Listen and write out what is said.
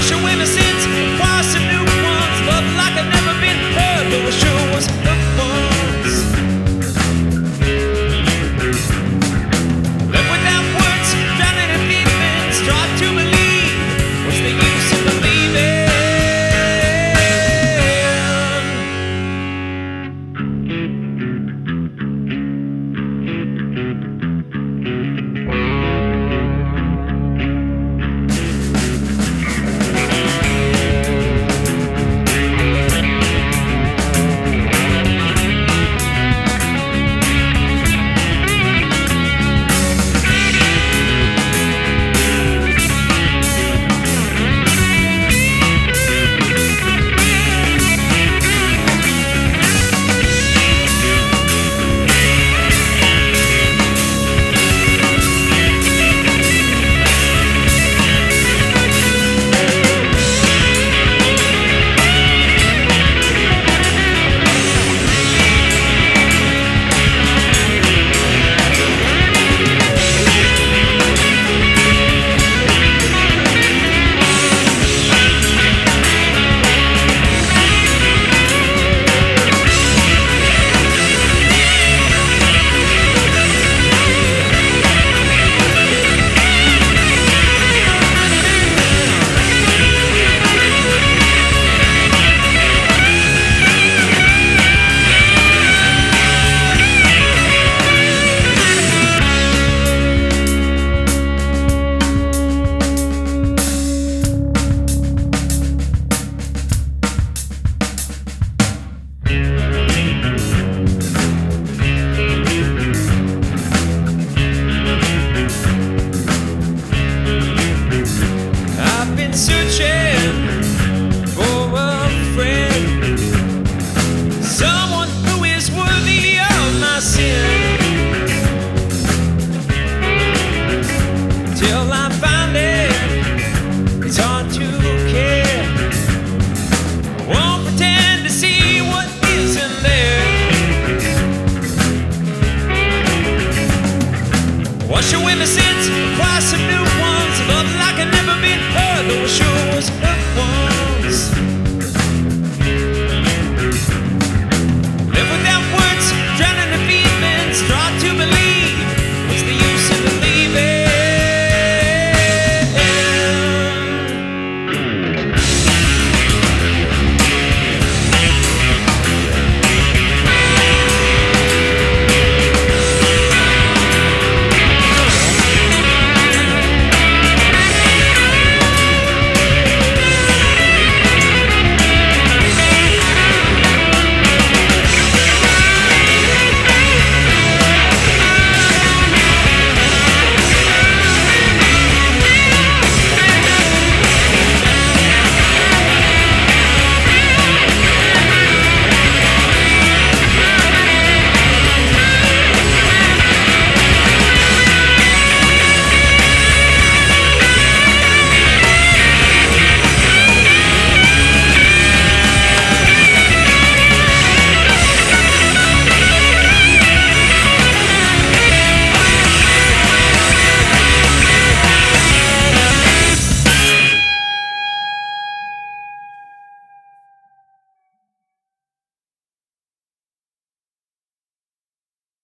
Wash away my sins, acquire some new ones. Love like I've never been heard, though I sure was loved once. Left without words, drowning in feelings. Try to believe, what's the use of believing? Searching for a friend, someone who is worthy of my sin. Till I find it, it's hard to care. I won't pretend to see what isn't there. Wash away my sins, acquire some new ones. Love like I've never been heard, though I sure